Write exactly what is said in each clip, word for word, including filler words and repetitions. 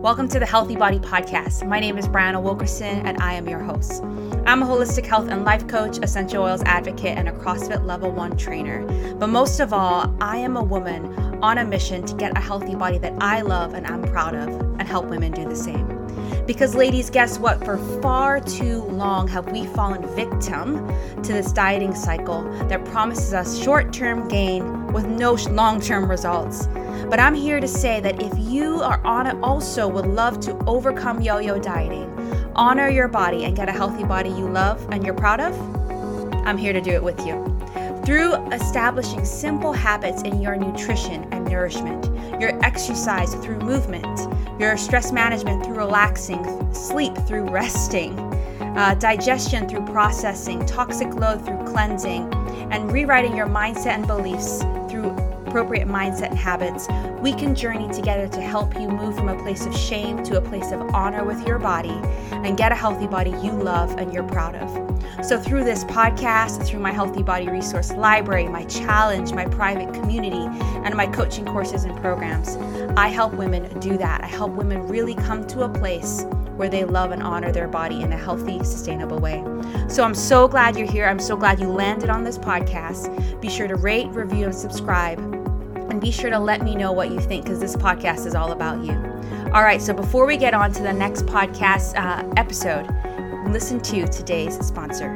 Welcome to the Healthy Body Podcast. My name is Brianna Wilkerson, and I am your host. I'm a holistic health and life coach, essential oils advocate, and a CrossFit Level one trainer. But most of all, I am a woman on a mission to get a healthy body that I love and I'm proud of, and help women do the same. Because ladies, guess what? For far too long have we fallen victim to this dieting cycle that promises us short-term gain with no long-term results. But I'm here to say that if you are on it also would love to overcome yo-yo dieting, honor your body, and get a healthy body you love and you're proud of, I'm here to do it with you. Through establishing simple habits in your nutrition and nourishment, your exercise through movement, your stress management through relaxing, sleep through resting, uh, digestion through processing, toxic load through cleansing, and rewriting your mindset and beliefs through appropriate mindset and habits, we can journey together to help you move from a place of shame to a place of honor with your body and get a healthy body you love and you're proud of. So through this podcast, through my Healthy Body Resource Library, my challenge, my private community, and my coaching courses and programs, I help women do that. I help women really come to a place where they love and honor their body in a healthy, sustainable way. So I'm so glad you're here. I'm so glad you landed on this podcast. Be sure to rate, review, and subscribe. And be sure to let me know what you think, because this podcast is all about you. All right, so before we get on to the next podcast uh, episode, listen to today's sponsor.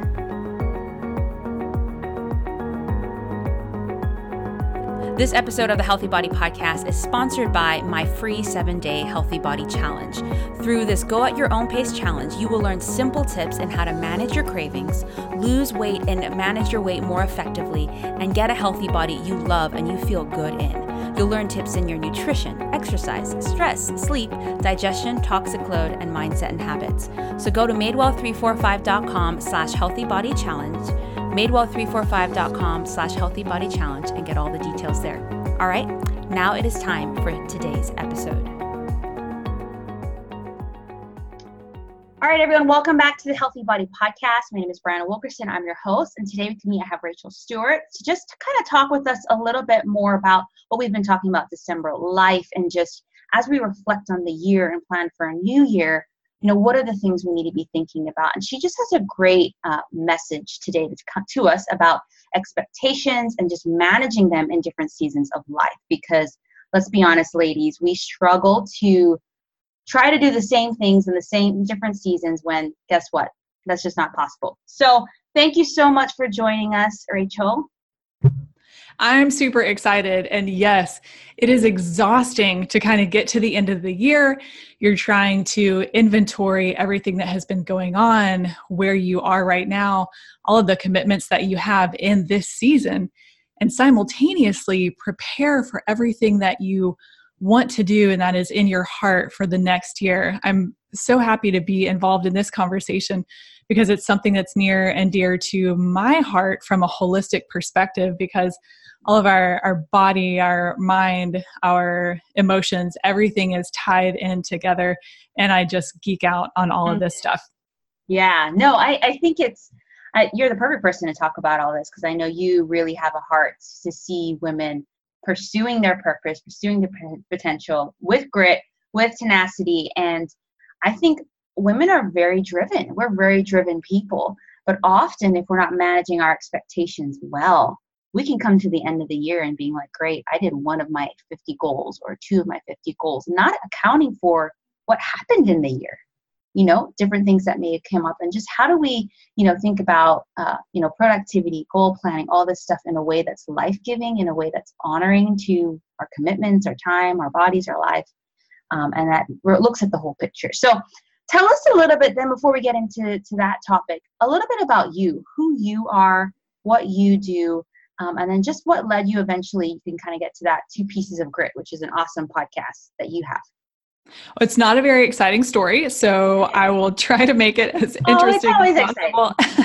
This episode of the Healthy Body Podcast is sponsored by my free seven-day Healthy Body Challenge. Through this Go at Your Own Pace challenge, you will learn simple tips in how to manage your cravings, lose weight and manage your weight more effectively, and get a healthy body you love and you feel good in. You'll learn tips in your nutrition, exercise, stress, sleep, digestion, toxic load, and mindset and habits. So go to madewell three forty-five dot com slash healthy body challenge, madewell three forty-five dot com slash healthy body challenge, and get all the details there. All right, now it is time for today's episode. All right, everyone, welcome back to the Healthy Body Podcast. My name is Brianna Wilkerson. I'm your host, and today with me I have Rachel Stewart to just kind of talk with us a little bit more about what we've been talking about December, life, and just as we reflect on the year and plan for a new year, you know, what are the things we need to be thinking about? And she just has a great uh, message today to come to us about expectations and just managing them in different seasons of life. Because let's be honest, ladies, we struggle to try to do the same things in the same different seasons when, guess what? That's just not possible. So thank you so much for joining us, Rachel. I'm super excited. And yes, it is exhausting to kind of get to the end of the year. You're trying to inventory everything that has been going on, where you are right now, all of the commitments that you have in this season, and simultaneously prepare for everything that you want to do and that is in your heart for the next year. I'm so happy to be involved in this conversation because it's something that's near and dear to my heart from a holistic perspective, because all of our, our body, our mind, our emotions, everything is tied in together. And I just geek out on all of this stuff. Yeah, no, I, I think it's, uh, you're the perfect person to talk about all this, because I know you really have a heart to see women pursuing their purpose, pursuing their potential with grit, with tenacity. And I think women are very driven. We're very driven people. But often if we're not managing our expectations well, we can come to the end of the year and being like, great, I did one of my fifty goals or two of my fifty goals, not accounting for what happened in the year, you know, different things that may have come up. And just how do we, you know, think about, uh, you know, productivity, goal planning, all this stuff in a way that's life-giving, in a way that's honoring to our commitments, our time, our bodies, our life, um, and that looks at the whole picture. So tell us a little bit then, before we get into to that topic, a little bit about you, who you are, what you do, um, and then just what led you eventually, you can kind of get to that Two Pieces of Grit, which is an awesome podcast that you have. It's not a very exciting story, so I will try to make it as interesting oh, as possible.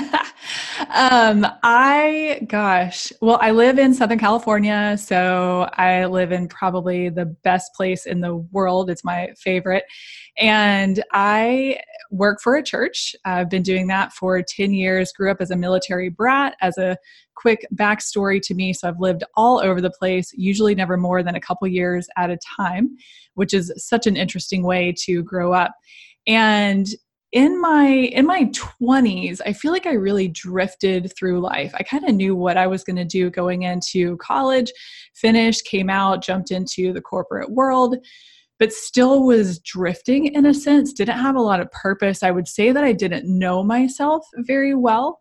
Um, I, gosh, well, I live in Southern California, so I live in probably the best place in the world. It's my favorite. And I work for a church. I've been doing that for ten years, grew up as a military brat. As a quick backstory to me, so I've lived all over the place, usually never more than a couple years at a time, which is such an interesting way to grow up. And in my in my twenties, I feel like I really drifted through life. I kind of knew what I was going to do going into college, finished, came out, jumped into the corporate world, but still was drifting in a sense, didn't have a lot of purpose. I would say that I didn't know myself very well.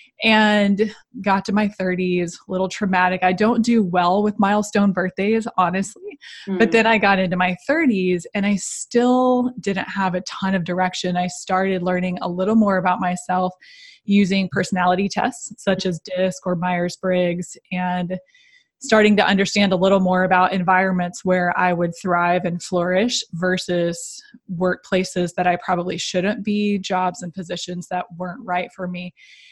And got to my thirties, a little traumatic. I don't do well with milestone birthdays, honestly. Mm. But then I got into my thirties and I still didn't have a ton of direction. I started learning a little more about myself using personality tests such as DISC or Myers-Briggs, and starting to understand a little more about environments where I would thrive and flourish versus workplaces that I probably shouldn't be, jobs and positions that weren't right for me.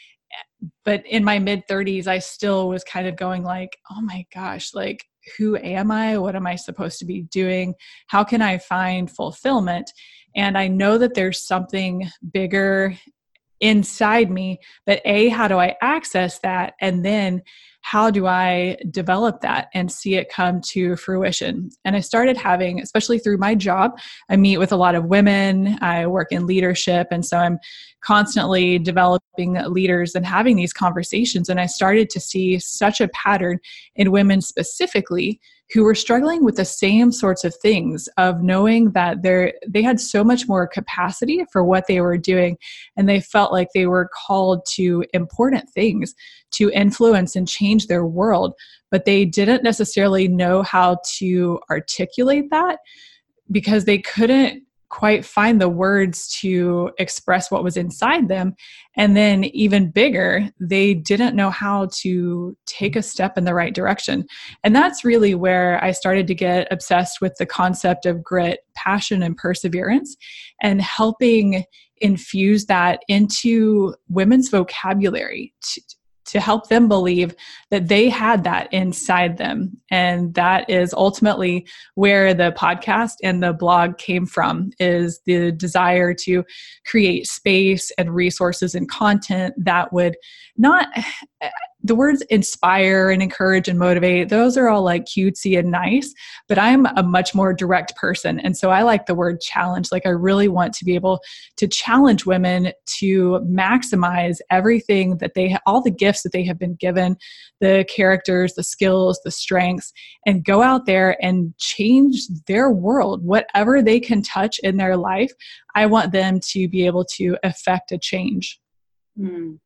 But in my mid thirties, I still was kind of going like, oh my gosh, like, who am I? What am I supposed to be doing? How can I find fulfillment? And I know that there's something bigger inside me, but A, how do I access that? And then how do I develop that and see it come to fruition? And I started having, especially through my job, I meet with a lot of women, I work in leadership. And so I'm constantly developing leaders and having these conversations. And I started to see such a pattern in women specifically who were struggling with the same sorts of things, of knowing that they're, they had so much more capacity for what they were doing. And they felt like they were called to important things to influence and change their world, but they didn't necessarily know how to articulate that because they couldn't quite find the words to express what was inside them. And then even bigger, they didn't know how to take a step in the right direction. And that's really where I started to get obsessed with the concept of grit, passion, and perseverance, and helping infuse that into women's vocabulary to, to help them believe that they had that inside them. And that is ultimately where the podcast and the blog came from, is the desire to create space and resources and content that would not, the words inspire and encourage and motivate, those are all like cutesy and nice, but I'm a much more direct person. And so I like the word challenge. Like, I really want to be able to challenge women to maximize everything that they, all the gifts that they have been given, the characters, the skills, the strengths, and go out there and change their world. Whatever they can touch in their life, I want them to be able to affect a change. Hmm.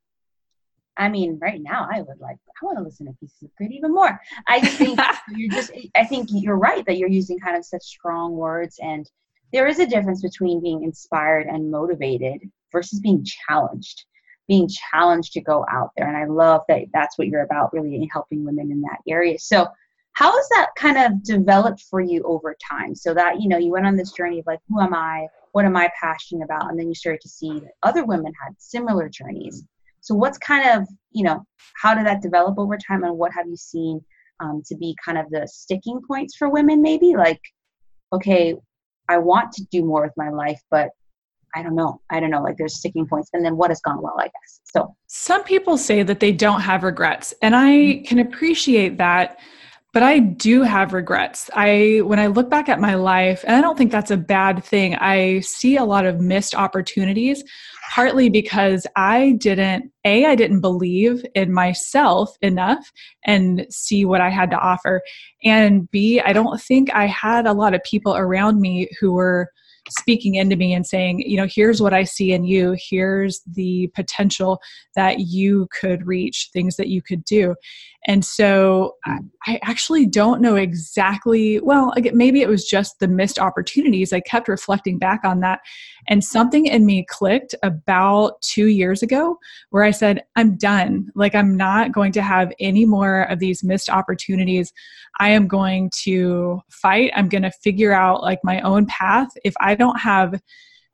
I mean, right now I would like, I want to listen to Pieces of Grit even more. I just think you're just, I think you're right that you're using kind of such strong words, and there is a difference between being inspired and motivated versus being challenged, being challenged to go out there. And I love that that's what you're about, really helping women in that area. So how has that kind of developed for you over time? So that, you know, you went on this journey of like, who am I? What am I passionate about? And then you started to see that other women had similar journeys. So what's kind of, you know, how did that develop over time, and what have you seen um, to be kind of the sticking points for women maybe? Like, okay, I want to do more with my life, but I don't know. I don't know. Like, there's sticking points. And then what has gone well, I guess. So some people say that they don't have regrets, and I can appreciate that. But I do have regrets. I, when I look back at my life, and I don't think that's a bad thing, I see a lot of missed opportunities, partly because I didn't, A, I didn't believe in myself enough and see what I had to offer. And B, I don't think I had a lot of people around me who were speaking into me and saying, you know, here's what I see in you. Here's the potential that you could reach, things that you could do. And so I, I actually don't know exactly, well, again, maybe it was just the missed opportunities. I kept reflecting back on that, and something in me clicked about two years ago where I said, I'm done. Like, I'm not going to have any more of these missed opportunities. I am going to fight. I'm going to figure out like my own path. If I don't have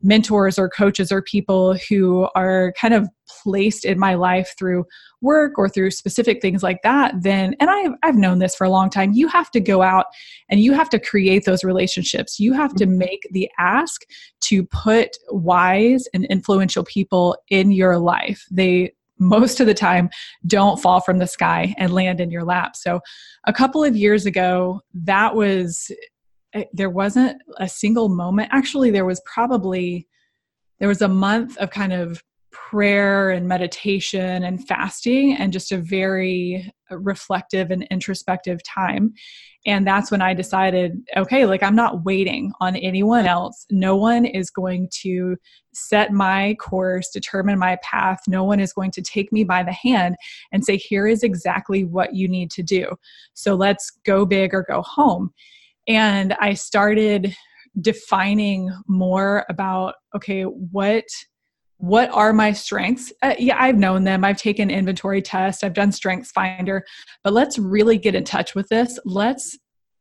mentors or coaches or people who are kind of placed in my life through work or through specific things like that, then, and I've, I've known this for a long time, you have to go out and you have to create those relationships. You have to make the ask to put wise and influential people in your life. They, most of the time, don't fall from the sky and land in your lap. So a couple of years ago, that was, there wasn't a single moment. Actually, there was probably, there was a month of kind of prayer and meditation and fasting and just a very reflective and introspective time. And that's when I decided, okay, like I'm not waiting on anyone else. No one is going to set my course, determine my path. No one is going to take me by the hand and say, here is exactly what you need to do. So let's go big or go home. And I started defining more about, okay, what What are my strengths? Uh, yeah, I've known them. I've taken inventory tests. I've done Strengths Finder, but let's really get in touch with this. Let's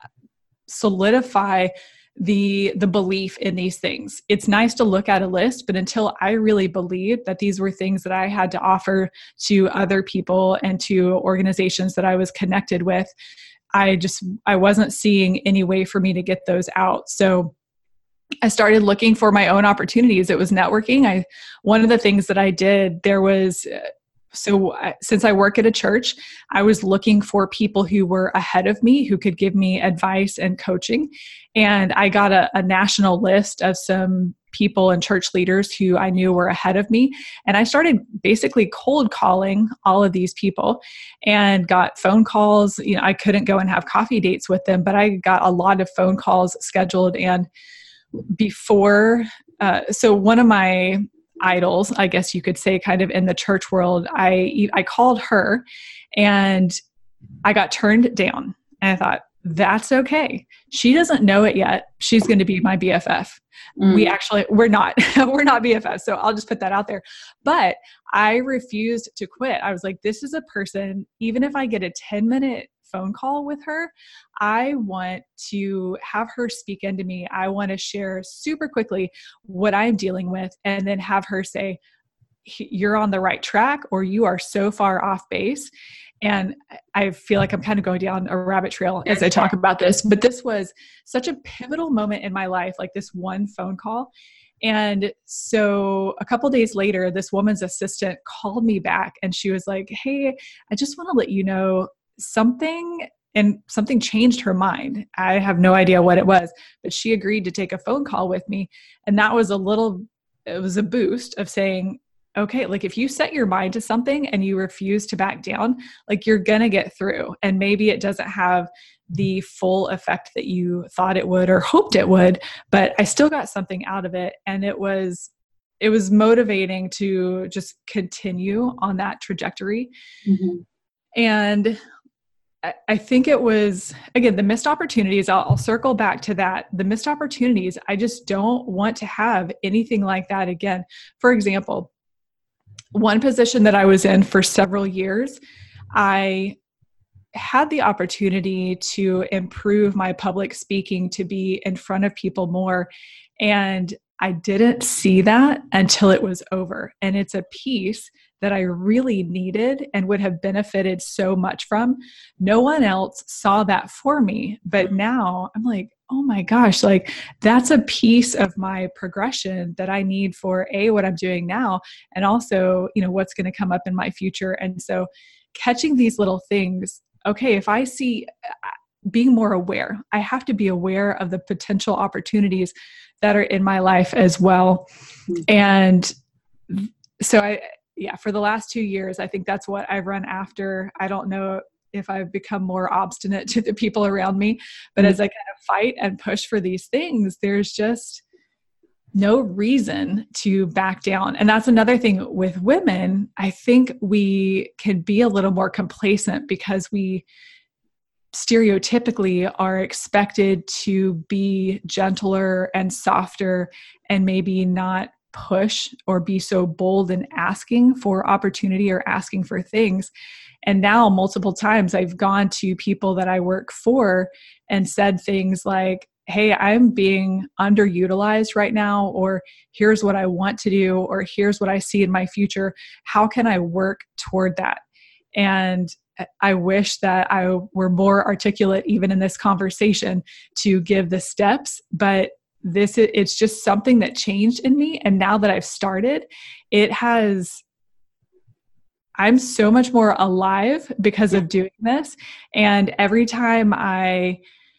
solidify the, the belief in these things. It's nice to look at a list, but until I really believed that these were things that I had to offer to other people and to organizations that I was connected with, I just, I wasn't seeing any way for me to get those out. So I started looking for my own opportunities. It was networking. I, one of the things that I did, there was, so I, since I work at a church, I was looking for people who were ahead of me, who could give me advice and coaching. And I got a, a national list of some people and church leaders who I knew were ahead of me. And I started basically cold calling all of these people and got phone calls. You know, I couldn't go and have coffee dates with them, but I got a lot of phone calls scheduled. And before, uh, so one of my idols, I guess you could say, kind of in the church world, I I called her and I got turned down. And I thought, that's okay. She doesn't know it yet. She's going to be my B F F. Mm. We actually, we're not, we're not B F Fs. So I'll just put that out there. But I refused to quit. I was like, this is a person, even if I get a ten minute phone call with her, I want to have her speak into me. I want to share super quickly what I'm dealing with and then have her say, you're on the right track or you are so far off base. And I feel like I'm kind of going down a rabbit trail as I talk about this, but this was such a pivotal moment in my life, like this one phone call. And so a couple days later, this woman's assistant called me back and she was like, hey, I just want to let you know something, and something changed her mind. I have no idea what it was, but she agreed to take a phone call with me. And that was a little, it was a boost of saying, okay, like if you set your mind to something and you refuse to back down, like you're going to get through. And maybe it doesn't have the full effect that you thought it would or hoped it would, but I still got something out of it. And it was, it was motivating to just continue on that trajectory. Mm-hmm. And I think it was, again, the missed opportunities. I'll, I'll circle back to that. The missed opportunities, I just don't want to have anything like that again. For example, one position that I was in for several years, I had the opportunity to improve my public speaking, to be in front of people more. And I didn't see that until it was over. And it's a piece that I really needed and would have benefited so much from. No one else saw that for me. But now I'm like, oh my gosh, like that's a piece of my progression that I need for A, what I'm doing now, and also, you know, what's going to come up in my future. And so catching these little things, okay, if I see, being more aware, I have to be aware of the potential opportunities that are in my life as well. And so I, yeah, for the last two years, I think that's what I've run after. I don't know if I've become more obstinate to the people around me, but mm-hmm. as I kind of fight and push for these things, there's just no reason to back down. And that's another thing with women. I think we can be a little more complacent because we stereotypically are expected to be gentler and softer and maybe not push or be so bold in asking for opportunity or asking for things. And now multiple times I've gone to people that I work for and said things like, hey, I'm being underutilized right now, or here's what I want to do, or here's what I see in my future. How can I work toward that? And I wish that I were more articulate even in this conversation to give the steps, but this, it's just something that changed in me. And now that I've started, it has, I'm so much more alive because of doing this. And every time I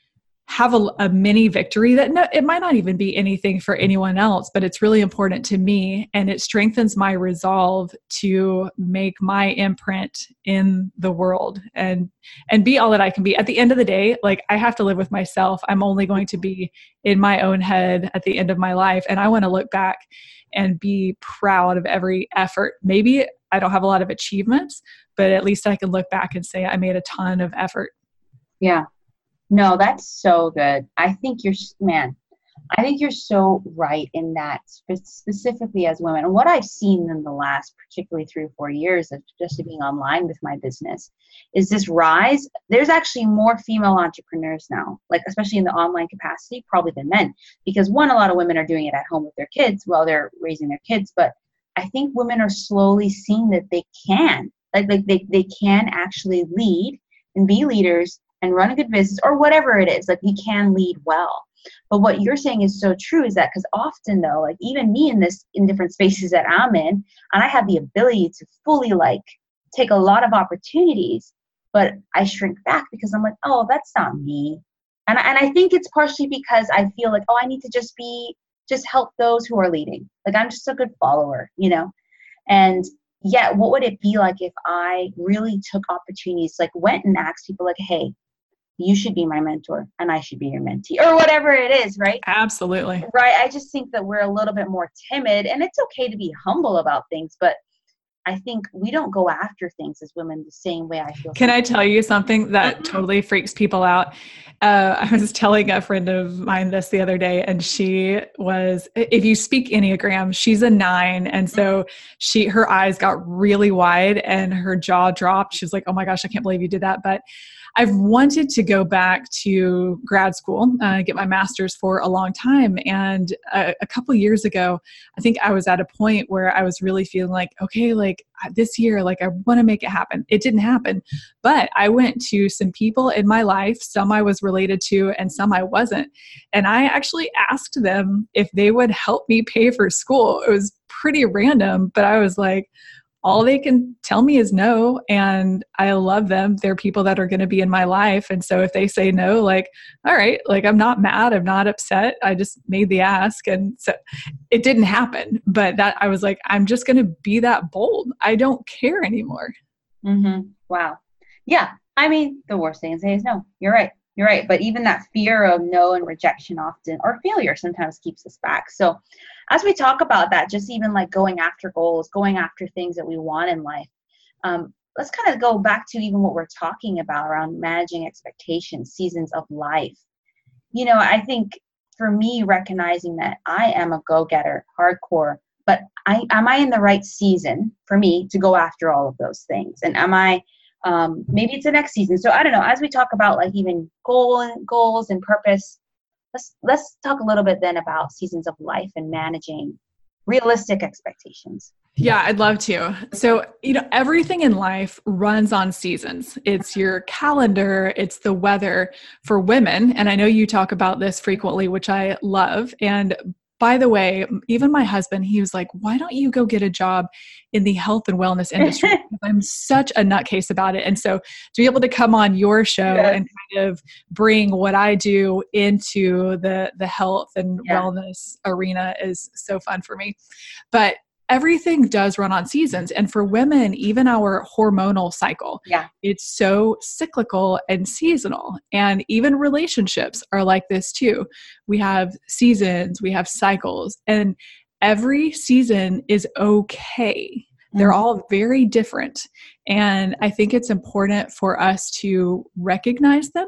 have a, a mini victory that no, it might not even be anything for anyone else, but it's really important to me. And it strengthens my resolve to make my imprint in the world and, and be all that I can be. At the end of the day, like I have to live with myself. I'm only going to be in my own head at the end of my life. And I want to look back and be proud of every effort. Maybe I don't have a lot of achievements, but at least I can look back and say I made a ton of effort. Yeah. No, that's so good. I think you're, man, I think you're so right in that, specifically as women. And what I've seen in the last, particularly three or four years of just being online with my business, is this rise. There's actually more female entrepreneurs now, like especially in the online capacity, probably than men. Because one, a lot of women are doing it at home with their kids while they're raising their kids. But I think women are slowly seeing that they can, like, like they, they can actually lead and be leaders and run a good business or whatever it is. Like we can lead well. But what you're saying is so true, is that because often though, like even me in this, in different spaces that I'm in, and I have the ability to fully like take a lot of opportunities, but I shrink back because I'm like, oh, that's not me. And, and I think it's partially because I feel like, oh, I need to just be, just help those who are leading. Like I'm just a good follower, you know? And yet what would it be like if I really took opportunities, like went and asked people like, hey, you should be my mentor and I should be your mentee, or whatever it is, right? Absolutely. Right. I just think that we're a little bit more timid, and it's okay to be humble about things, but I think we don't go after things as women the same way I feel. Can I tell you something that totally freaks people out? Uh, I was telling a friend of mine this the other day, and she was, if you speak Enneagram, she's a nine. And so she, her eyes got really wide and her jaw dropped. She was like, oh my gosh, I can't believe you did that. But I've wanted to go back to grad school, uh, get my master's for a long time. And a, a couple of years ago, I think I was at a point where I was really feeling like, okay, like this year, like I want to make it happen. It didn't happen, but I went to some people in my life, some I was related to and some I wasn't. And I actually asked them if they would help me pay for school. It was pretty random, but I was like, all they can tell me is no. And I love them. They're people that are going to be in my life. And so if they say no, like, all right, like I'm not mad. I'm not upset. I just made the ask. And so it didn't happen. But that I was like, I'm just going to be that bold. I don't care anymore. Mm-hmm. Wow. Yeah. I mean, the worst thing to say is no. You're right. You're right. But even that fear of no and rejection often, or failure sometimes, keeps us back. So as we talk about that, just even like going after goals, going after things that we want in life, um, let's kind of go back to even what we're talking about around managing expectations, seasons of life. You know, I think for me, recognizing that I am a go-getter, hardcore, but I, am I in the right season for me to go after all of those things? And am I, um, maybe it's the next season. So I don't know, as we talk about like even goal, goals and purpose, let's, let's talk a little bit then about seasons of life and managing realistic expectations. Yeah, I'd love to. So, you know, everything in life runs on seasons. It's your calendar, it's the weather for women. And I know you talk about this frequently, which I love. And by the way, even my husband, he was like, why don't you go get a job in the health and wellness industry? I'm such a nutcase about it. And so to be able to come on your show yes. and kind of bring what I do into the, the health and yeah. wellness arena is so fun for me. But everything does run on seasons. And for women, even our hormonal cycle, yeah. it's so cyclical and seasonal. And even relationships are like this too. We have seasons, we have cycles, and every season is okay. Mm-hmm. They're all very different. And I think it's important for us to recognize them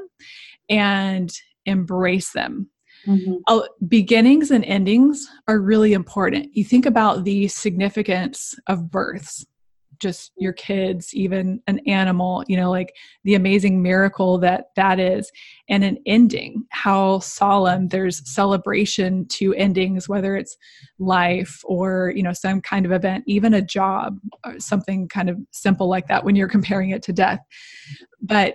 and embrace them. Mm-hmm. Uh, beginnings and endings are really important. You think about the significance of births. just your kids, even an animal, you know, like the amazing miracle that that is, and an ending, how solemn. There's celebration to endings, whether it's life or, you know, some kind of event, even a job, or something kind of simple like that when you're comparing it to death. But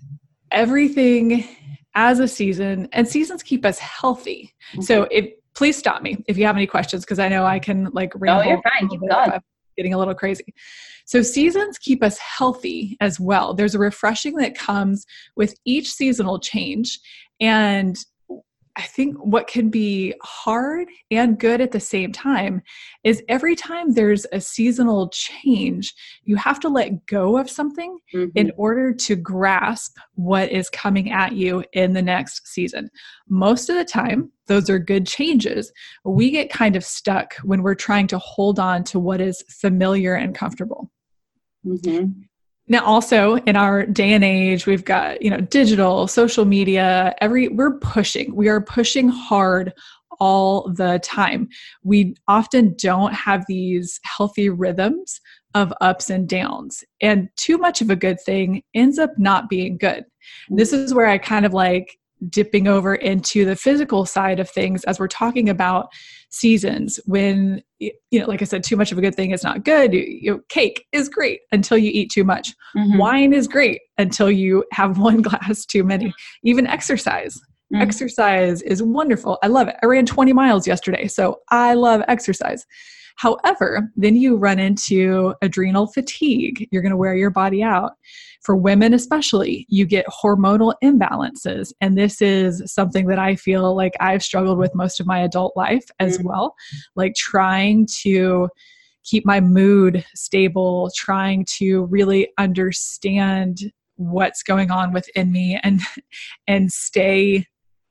everything as a season, and seasons keep us healthy. Mm-hmm. So if, please stop me if you have any questions, because I know I can like ramble. Oh, you're fine. Keep going. I'm getting a little crazy. So seasons keep us healthy as well. There's a refreshing that comes with each seasonal change. And I think what can be hard and good at the same time is every time there's a seasonal change, you have to let go of something mm-hmm. in order to grasp what is coming at you in the next season. Most of the time, those are good changes. We get kind of stuck when we're trying to hold on to what is familiar and comfortable. Mm-hmm. Now, also in our day and age, we've got, you know, digital, social media, every, we're pushing, we are pushing hard all the time. We often don't have these healthy rhythms of ups and downs, and too much of a good thing ends up not being good. This is where I kind of like dipping over into the physical side of things as we're talking about seasons. When, you know, like I said, too much of a good thing is not good. You, you know, cake is great until you eat too much. Mm-hmm. Wine is great until you have one glass too many. Even exercise. Mm-hmm. Exercise is wonderful. I love it. I ran twenty miles yesterday, so I love exercise. However, then you run into adrenal fatigue. You're going to wear your body out. For women especially, you get hormonal imbalances. And this is something that I feel like I've struggled with most of my adult life as mm-hmm. well. Like trying to keep my mood stable, trying to really understand what's going on within me and, and stay,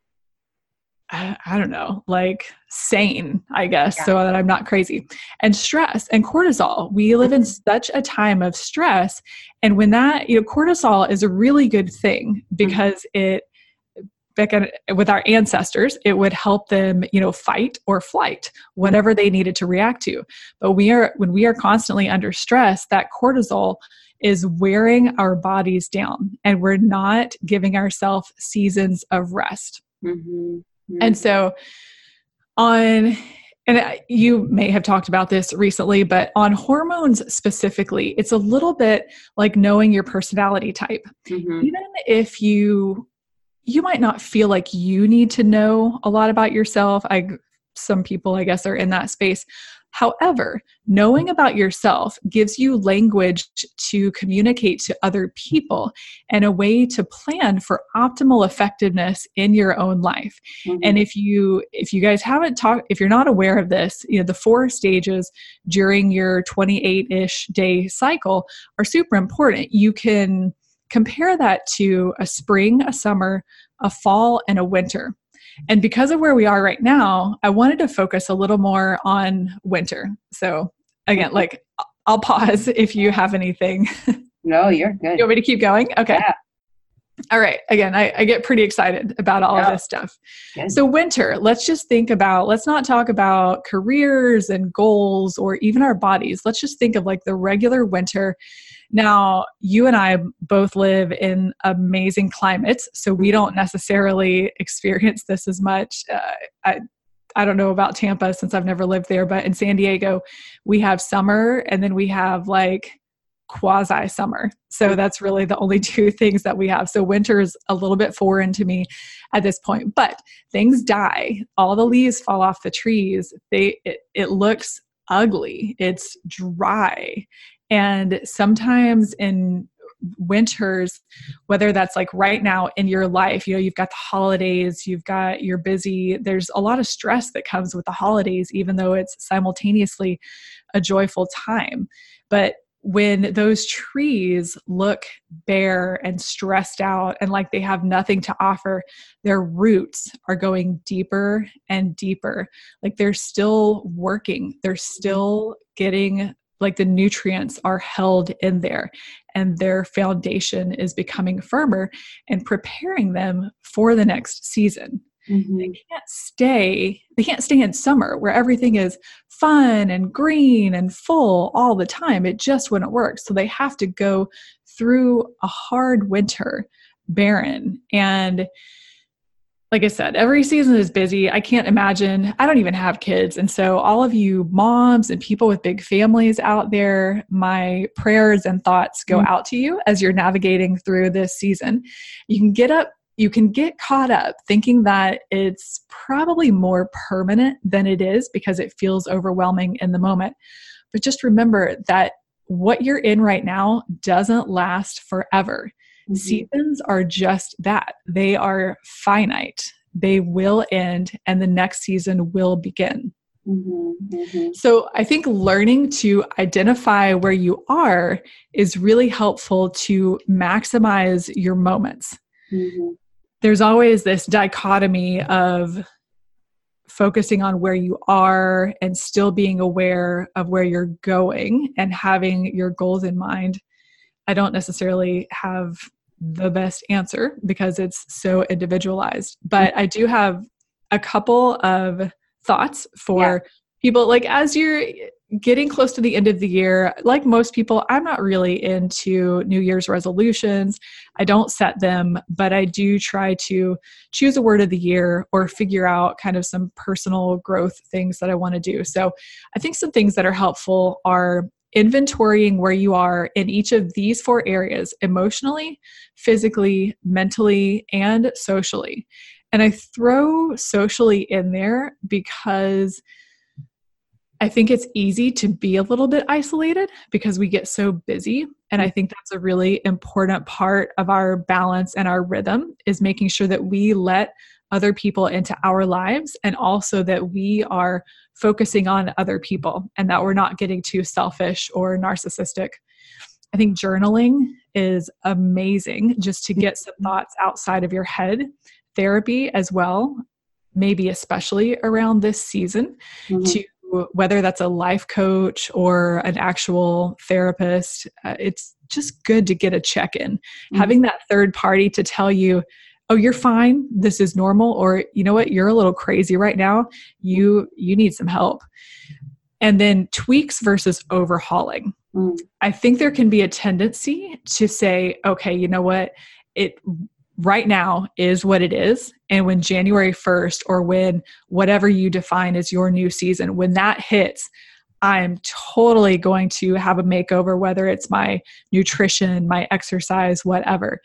I, I don't know, like sane, I guess, yeah. so that I'm not crazy. And stress and cortisol. We live in such a time of stress. And when that, you know, cortisol is a really good thing because mm-hmm. it, back at, with our ancestors, it would help them, you know, fight or flight, whatever they needed to react to. But we are, when we are constantly under stress, that cortisol is wearing our bodies down, and we're not giving ourselves seasons of rest. Mm-hmm. And so on, and you may have talked about this recently, but on hormones specifically, it's a little bit like knowing your personality type. Mm-hmm. Even if you, you might not feel like you need to know a lot about yourself. I, some people, I guess, are in that space. However, knowing about yourself gives you language to communicate to other people and a way to plan for optimal effectiveness in your own life. Mm-hmm. And if you if you guys haven't talked, if you're not aware of this, you know, the four stages during your twenty-eight-ish day cycle are super important. You can compare that to a spring, a summer, a fall, and a winter. And because of where we are right now, I wanted to focus a little more on winter. So again, like I'll pause if you have anything. No, you're good. You want me to keep going? Okay. Yeah. All right. Again, I, I get pretty excited about all yeah. of this stuff. Good. So winter, let's just think about, let's not talk about careers and goals or even our bodies. Let's just think of like the regular winter. Now, you and I both live in amazing climates, so we don't necessarily experience this as much. Uh, I, I don't know about Tampa since I've never lived there, but in San Diego, we have summer and then we have like quasi summer. So that's really the only two things that we have. So winter is a little bit foreign to me at this point, but things die. All the leaves fall off the trees. They, it, it looks ugly. It's dry. And sometimes in winters, whether that's like right now in your life, you know, you've got the holidays, you've got, you're busy, there's a lot of stress that comes with the holidays, even though it's simultaneously a joyful time. But when those trees look bare and stressed out and like they have nothing to offer, their roots are going deeper and deeper. Like they're still working, they're still getting, like the nutrients are held in there and their foundation is becoming firmer and preparing them for the next season. Mm-hmm. They can't stay, they can't stay in summer where everything is fun and green and full all the time. It just wouldn't work. So they have to go through a hard winter barren. And like I said, every season is busy. I can't imagine. I don't even have kids. And so all of you moms and people with big families out there, my prayers and thoughts go Mm-hmm. out to you as you're navigating through this season. You can get up, you can get caught up thinking that it's probably more permanent than it is because it feels overwhelming in the moment. But just remember that what you're in right now doesn't last forever. Mm-hmm. Seasons are just that. They are finite. They will end and the next season will begin. Mm-hmm. Mm-hmm. So I think learning to identify where you are is really helpful to maximize your moments. Mm-hmm. There's always this dichotomy of focusing on where you are and still being aware of where you're going and having your goals in mind. I don't necessarily have the best answer because it's so individualized, but I do have a couple of thoughts for yeah. people. Like as you're getting close to the end of the year, like most people, I'm not really into New Year's resolutions. I don't set them, but I do try to choose a word of the year or figure out kind of some personal growth things that I want to do. So I think some things that are helpful are inventorying where you are in each of these four areas: emotionally, physically, mentally, and socially. And I throw socially in there because I think it's easy to be a little bit isolated because we get so busy. And I think that's a really important part of our balance and our rhythm, is making sure that we let other people into our lives, and also that we are focusing on other people and that we're not getting too selfish or narcissistic. I think journaling is amazing just to get some thoughts outside of your head. Therapy as well, maybe especially around this season, mm-hmm. to whether that's a life coach or an actual therapist, uh, it's just good to get a check-in. Mm-hmm. Having that third party to tell you, oh, you're fine, this is normal, or you know what, you're a little crazy right now, you you need some help. And then tweaks versus overhauling. Mm-hmm. I think there can be a tendency to say, okay, you know what, it right now is what it is. And when January first, or when whatever you define as your new season, when that hits, I'm totally going to have a makeover, whether it's my nutrition, my exercise, whatever.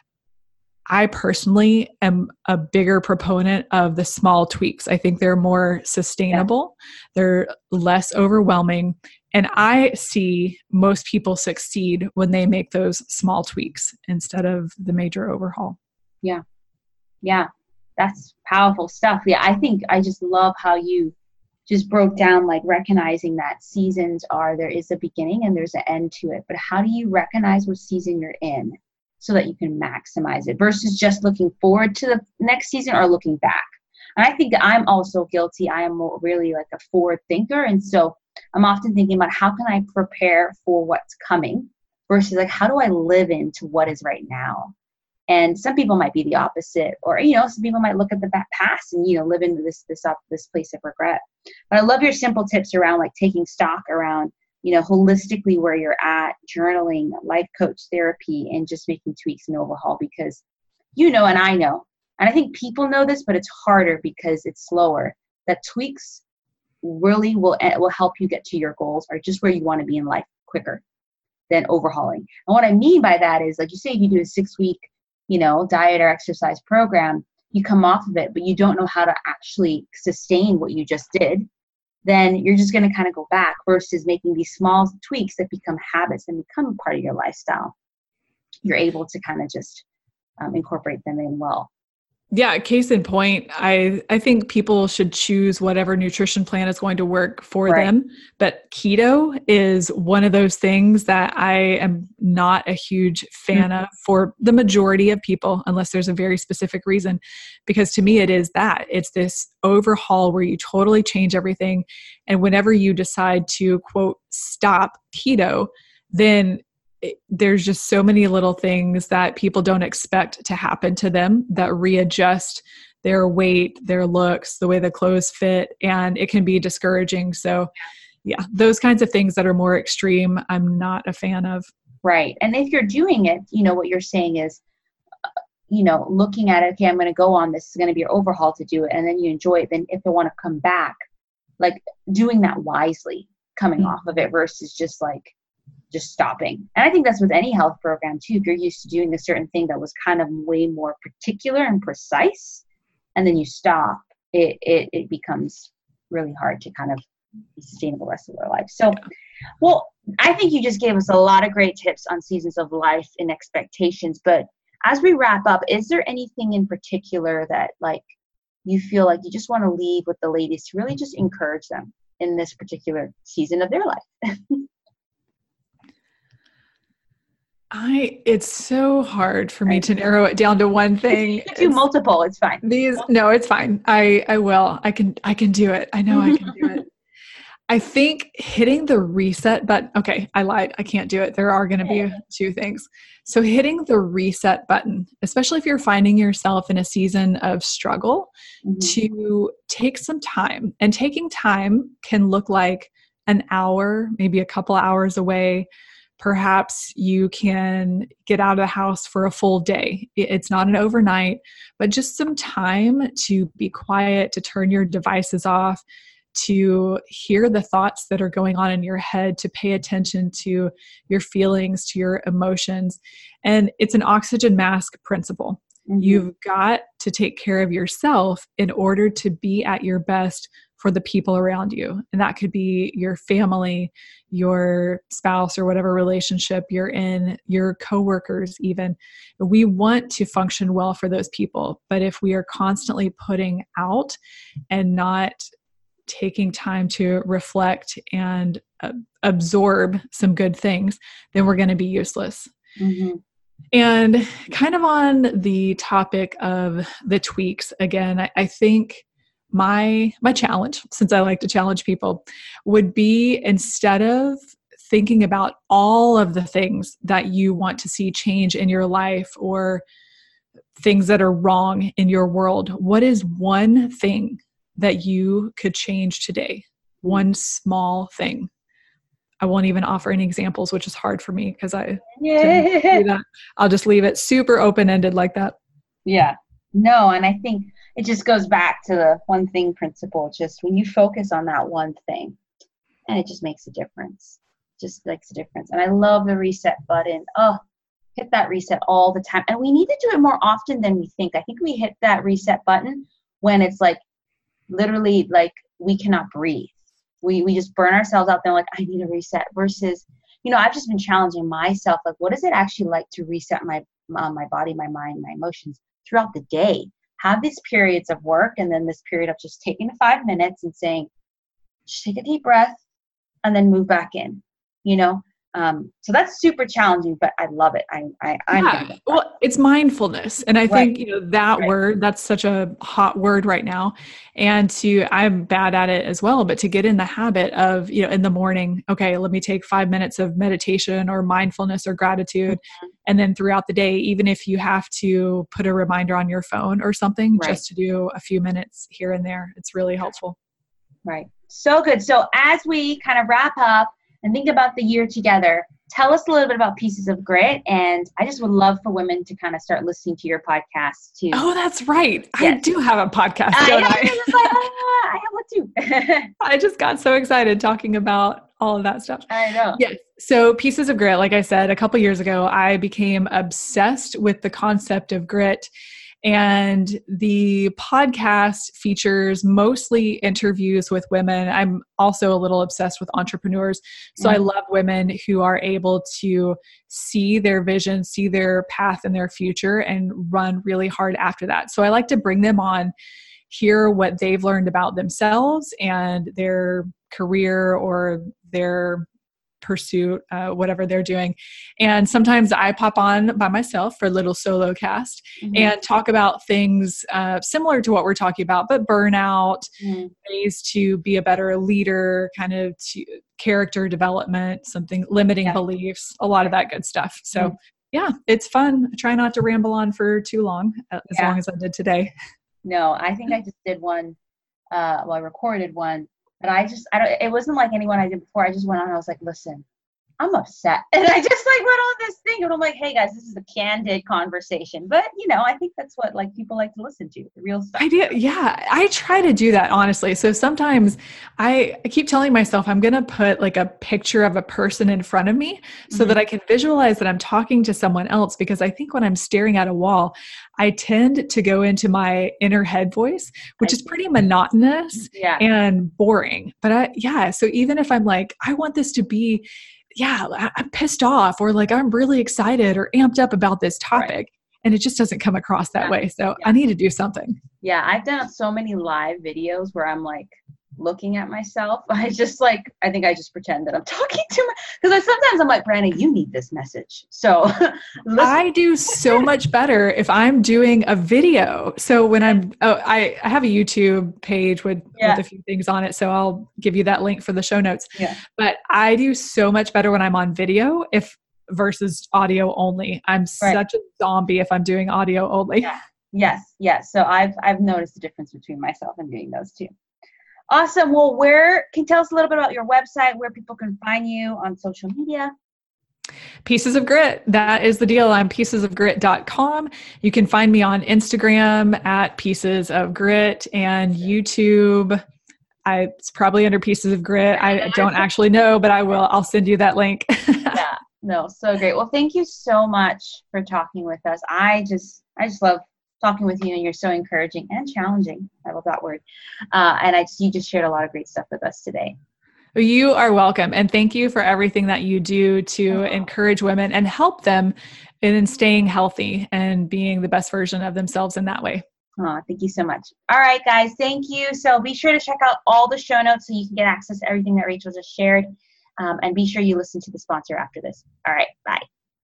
I personally am a bigger proponent of the small tweaks. I think they're more sustainable. Yeah. They're less overwhelming. And I see most people succeed when they make those small tweaks instead of the major overhaul. Yeah. Yeah. That's powerful stuff. Yeah. I think I just love how you just broke down, like recognizing that seasons are, there is a beginning and there's an end to it. But how do you recognize what season you're in so that you can maximize it versus just looking forward to the next season or looking back? And I think that I'm also guilty. I am really like a forward thinker. And so I'm often thinking about how can I prepare for what's coming versus like, how do I live into what is right now? And some people might be the opposite, or, you know, some people might look at the past and, you know, live into this, this, up, this place of regret. But I love your simple tips around like taking stock around, you know, holistically where you're at, journaling, life coach therapy, and just making tweaks and overhaul, because, you know, and I know, and I think people know this, but it's harder because it's slower, that tweaks really will, will help you get to your goals or just where you want to be in life quicker than overhauling. And what I mean by that is, like you say, if you do a six week, you know, diet or exercise program, you come off of it, but you don't know how to actually sustain what you just did, then you're just going to kind of go back versus making these small tweaks that become habits and become part of your lifestyle. You're able to kind of just um, incorporate them in well. Yeah, case in point, I, I think people should choose whatever nutrition plan is going to work for right. them. But keto is one of those things that I am not a huge fan mm-hmm. of for the majority of people, unless there's a very specific reason. Because to me, it is that. It's this overhaul where you totally change everything. And whenever you decide to, quote, stop keto, then there's just so many little things that people don't expect to happen to them that readjust their weight, their looks, the way the clothes fit, and it can be discouraging. So yeah, those kinds of things that are more extreme, I'm not a fan of. Right. And if you're doing it, you know, what you're saying is, you know, looking at it, okay, I'm going to go on this, is going to be your overhaul to do it. And then you enjoy it. Then if they want to come back, like doing that wisely, coming mm-hmm. off of it versus just like, just stopping. And I think that's with any health program too. If you're used to doing a certain thing that was kind of way more particular and precise, and then you stop, it, it, it becomes really hard to kind of be sustainable the rest of their life. So, well, I think you just gave us a lot of great tips on seasons of life and expectations. But as we wrap up, is there anything in particular that like you feel like you just want to leave with the ladies to really just encourage them in this particular season of their life? I, it's so hard for me to narrow it down to one thing. You can do it's, multiple. It's fine. These, no, it's fine. I, I will, I can, I can do it. I know I can do it. I think hitting the reset button. Okay. I lied. I can't do it. There are going to be two things. So hitting the reset button, especially if you're finding yourself in a season of struggle, mm-hmm. to take some time, and taking time can look like an hour, maybe a couple hours away. Perhaps you can get out of the house for a full day. It's not an overnight, but just some time to be quiet, to turn your devices off, to hear the thoughts that are going on in your head, to pay attention to your feelings, to your emotions. And it's an oxygen mask principle. Mm-hmm. You've got to take care of yourself in order to be at your best for the people around you. And that could be your family, your spouse, or whatever relationship you're in, your coworkers even. We want to function well for those people. But if we are constantly putting out and not taking time to reflect and uh, absorb some good things, then we're going to be useless. Mm-hmm. And kind of on the topic of the tweaks, again, I, I think my my challenge, since I like to challenge people, would be, instead of thinking about all of the things that you want to see change in your life or things that are wrong in your world, what is one thing that you could change today? One small thing. I won't even offer any examples, which is hard for me because I yeah. do that. I'll just leave it super open-ended like that. Yeah. No, and I think it just goes back to the one thing principle. Just when you focus on that one thing, and it just makes a difference. Just makes a difference. And I love the reset button. Oh, hit that reset all the time. And we need to do it more often than we think. I think we hit that reset button when it's like literally like we cannot breathe. We we just burn ourselves out there like, I need a reset, versus, you know, I've just been challenging myself. Like, what is it actually like to reset my uh, my body, my mind, my emotions throughout the day? Have these periods of work and then this period of just taking five minutes and saying, just take a deep breath and then move back in, you know? Um, so that's super challenging, but I love it. I, I, I'm yeah. Well, it's mindfulness. And I right. think, you know, that right. word, that's such a hot word right now. And to, I'm bad at it as well, but to get in the habit of, you know, in the morning, okay, let me take five minutes of meditation or mindfulness or gratitude. Mm-hmm. And then throughout the day, even if you have to put a reminder on your phone or something, right. just to do a few minutes here and there, it's really helpful. Right. So good. So as we kind of wrap up and think about the year together, tell us a little bit about Pieces of Grit. And I just would love for women to kind of start listening to your podcast too. Oh, that's right. Yes. I do have a podcast, don't I? I? I, like, ah, I have one too. I just got so excited talking about all of that stuff. I know. Yes. So Pieces of Grit, like I said, a couple years ago, I became obsessed with the concept of grit. And the podcast features mostly interviews with women. I'm also a little obsessed with entrepreneurs. So mm-hmm. I love women who are able to see their vision, see their path and their future, and run really hard after that. So I like to bring them on, hear what they've learned about themselves and their career or their pursuit, uh, whatever they're doing. And sometimes I pop on by myself for a little solo cast mm-hmm. and talk about things uh, similar to what we're talking about, but burnout, mm-hmm. ways to be a better leader, kind of to character development, something limiting yeah. beliefs, a lot of that good stuff. So mm-hmm. yeah, it's fun. I try not to ramble on for too long, as yeah. long as I did today. No, I think I just did one. Uh, well, I recorded one, but I just, I don't, it wasn't like anyone I did before. I just went on and I was like, listen, I'm upset. And I just like went on this thing and I'm like, hey guys, this is a candid conversation. But you know, I think that's what like people like to listen to, the real stuff. I do. Yeah. I try to do that, honestly. So sometimes I, I keep telling myself I'm going to put like a picture of a person in front of me so mm-hmm. that I can visualize that I'm talking to someone else, because I think when I'm staring at a wall, I tend to go into my inner head voice, which is pretty monotonous yeah. and boring. But I, yeah. So even if I'm like, I want this to be, yeah, I'm pissed off, or like, I'm really excited or amped up about this topic. Right. And it just doesn't come across that yeah. way. So yeah. I need to do something. Yeah. I've done so many live videos where I'm like looking at myself. I just like, I think I just pretend that I'm talking to my, because sometimes I'm like, Brandon, you need this message. So I do so much better if I'm doing a video. So when I'm, oh, I, I have a YouTube page with, yeah. with a few things on it. So I'll give you that link for the show notes. Yeah. But I do so much better when I'm on video if versus audio only. I'm right. such a zombie if I'm doing audio only. Yeah. Yes. Yes. So I've, I've noticed the difference between myself and doing those two. Awesome. Well, where can you tell us a little bit about your website, where people can find you on social media? Pieces of Grit. That is the deal. I'm pieces of grit dot com. You can find me on Instagram at Pieces of Grit, and YouTube. I, it's probably under Pieces of Grit. I don't actually know, but I will. I'll send you that link. Yeah. No, so great. Well, thank you so much for talking with us. I just, I just love talking with you, and you're so encouraging and challenging. I love that word. Uh, and I just, you just shared a lot of great stuff with us today. You are welcome. And thank you for everything that you do to oh. encourage women and help them in staying healthy and being the best version of themselves in that way. Oh, thank you so much. All right, guys. Thank you. So be sure to check out all the show notes so you can get access to everything that Rachel just shared. Um, and be sure you listen to the sponsor after this. All right. Bye.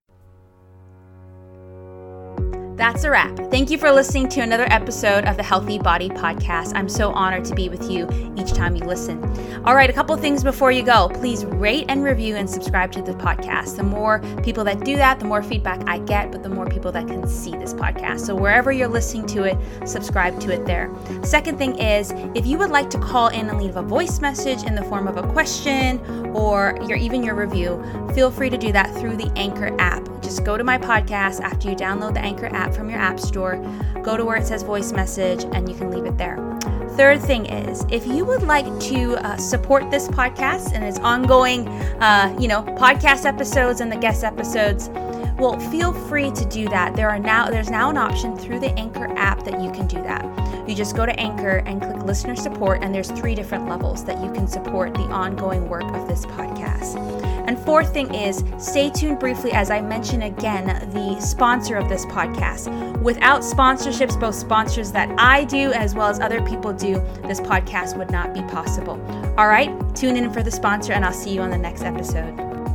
That's a wrap. Thank you for listening to another episode of the Healthy Body Podcast. I'm so honored to be with you each time you listen. All right, a couple things before you go. Please rate and review and subscribe to the podcast. The more people that do that, the more feedback I get, but the more people that can see this podcast. So wherever you're listening to it, subscribe to it there. Second thing is, if you would like to call in and leave a voice message in the form of a question or your even your review, feel free to do that through the Anchor app. Just go to my podcast after you download the Anchor app from your app store, go to where it says voice message, and you can leave it there. Third thing is, if you would like to uh, support this podcast and its ongoing, uh, you know, podcast episodes and the guest episodes, well, feel free to do that. There are now there's now an option through the Anchor app that you can do that. You just go to Anchor and click listener support, and there's three different levels that you can support the ongoing work of this podcast. And fourth thing is, stay tuned briefly as I mention again the sponsor of this podcast. Without sponsorships, both sponsors that I do as well as other people do, this podcast would not be possible. All right, tune in for the sponsor, and I'll see you on the next episode.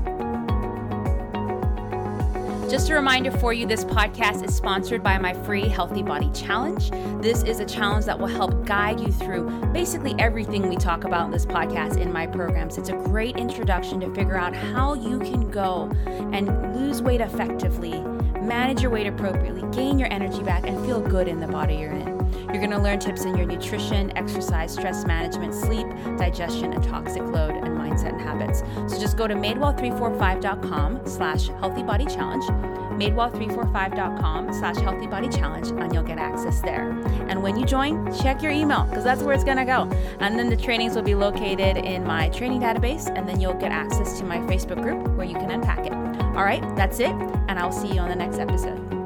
Just a reminder for you, this podcast is sponsored by my free Healthy Body Challenge. This is a challenge that will help guide you through basically everything we talk about in this podcast in my programs. It's a great introduction to figure out how you can go and lose weight effectively, manage your weight appropriately, gain your energy back, and feel good in the body you're in. You're going to learn tips in your nutrition, exercise, stress management, sleep, digestion, and toxic load, and mindset and habits. So just go to madewell three forty-five dot com slash healthy body challenge, madewell three forty-five dot com slash healthy body challenge, and you'll get access there. And when you join, check your email, because that's where it's going to go. And then the trainings will be located in my training database, and then you'll get access to my Facebook group where you can unpack it. All right, that's it, and I'll see you on the next episode.